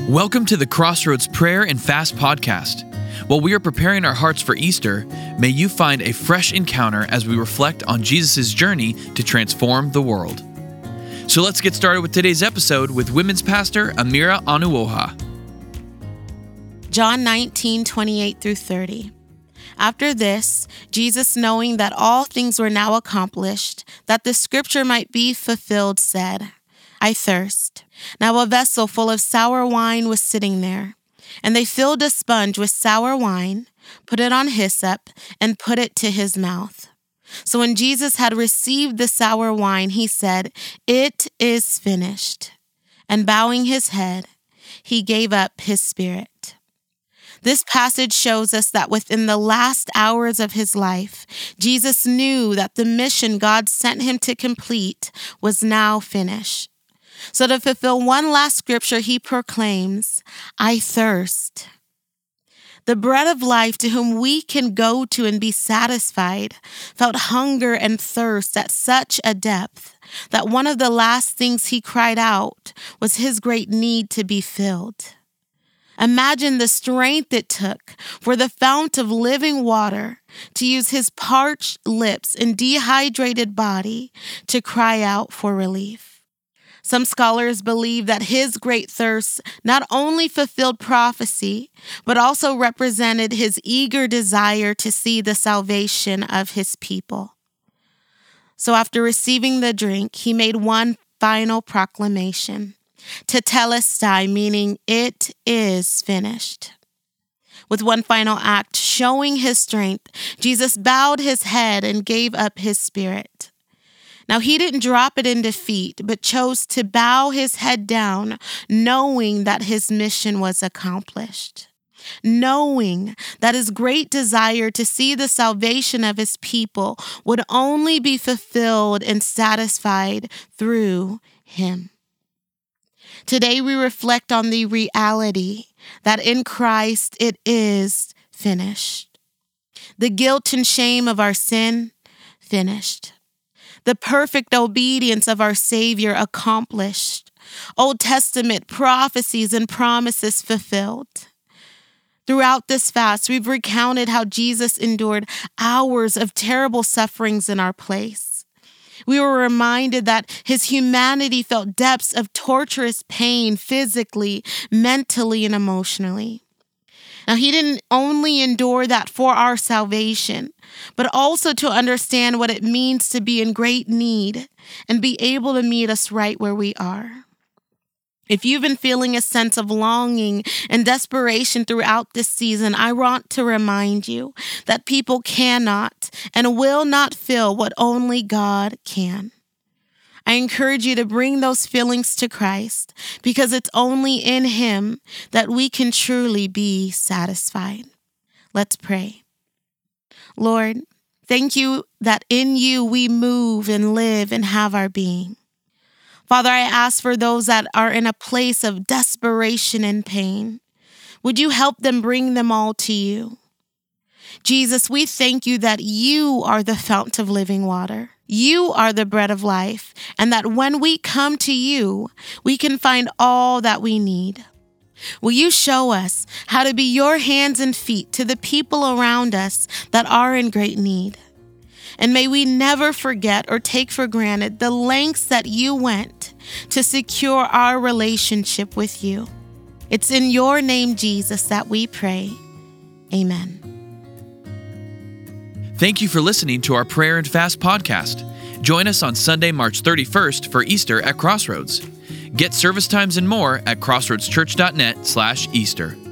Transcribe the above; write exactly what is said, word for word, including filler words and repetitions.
Welcome to the Crossroads Prayer and Fast Podcast. While we are preparing our hearts for Easter, may you find a fresh encounter as we reflect on Jesus' journey to transform the world. So let's get started with today's episode with Women's Pastor Amira Anuoha. John nineteen, twenty-eight through thirty. After this, Jesus, knowing that all things were now accomplished, that the scripture might be fulfilled, said, I thirst. Now a vessel full of sour wine was sitting there, and they filled a sponge with sour wine, put it on hyssop, and put it to his mouth. So when Jesus had received the sour wine, he said, It is finished. And bowing his head, he gave up his spirit. This passage shows us that within the last hours of his life, Jesus knew that the mission God sent him to complete was now finished. So to fulfill one last scripture, he proclaims, I thirst. The bread of life to whom we can go to and be satisfied felt hunger and thirst at such a depth that one of the last things he cried out was his great need to be filled. Imagine the strength it took for the fount of living water to use his parched lips and dehydrated body to cry out for relief. Some scholars believe that his great thirst not only fulfilled prophecy, but also represented his eager desire to see the salvation of his people. So after receiving the drink, he made one final proclamation, tetelestai, meaning it is finished. With one final act showing his strength, Jesus bowed his head and gave up his spirit. Now, he didn't drop it in defeat, but chose to bow his head down, knowing that his mission was accomplished, knowing that his great desire to see the salvation of his people would only be fulfilled and satisfied through him. Today, we reflect on the reality that in Christ it is finished. The guilt and shame of our sin, finished. The perfect obedience of our Savior accomplished. Old Testament prophecies and promises fulfilled. Throughout this fast, we've recounted how Jesus endured hours of terrible sufferings in our place. We were reminded that his humanity felt depths of torturous pain physically, mentally, and emotionally. Now, he didn't only endure that for our salvation, but also to understand what it means to be in great need and be able to meet us right where we are. If you've been feeling a sense of longing and desperation throughout this season, I want to remind you that people cannot and will not feel what only God can. I encourage you to bring those feelings to Christ because it's only in him that we can truly be satisfied. Let's pray. Lord, thank you that in you we move and live and have our being. Father, I ask for those that are in a place of desperation and pain. Would you help them bring them all to you? Jesus, we thank you that you are the fount of living water. You are the bread of life, and that when we come to you, we can find all that we need. Will you show us how to be your hands and feet to the people around us that are in great need? And may we never forget or take for granted the lengths that you went to secure our relationship with you. It's in your name, Jesus, that we pray. Amen. Thank you for listening to our Prayer and Fast podcast. Join us on Sunday, March thirty-first for Easter at Crossroads. Get service times and more at crossroadschurch.net slash Easter.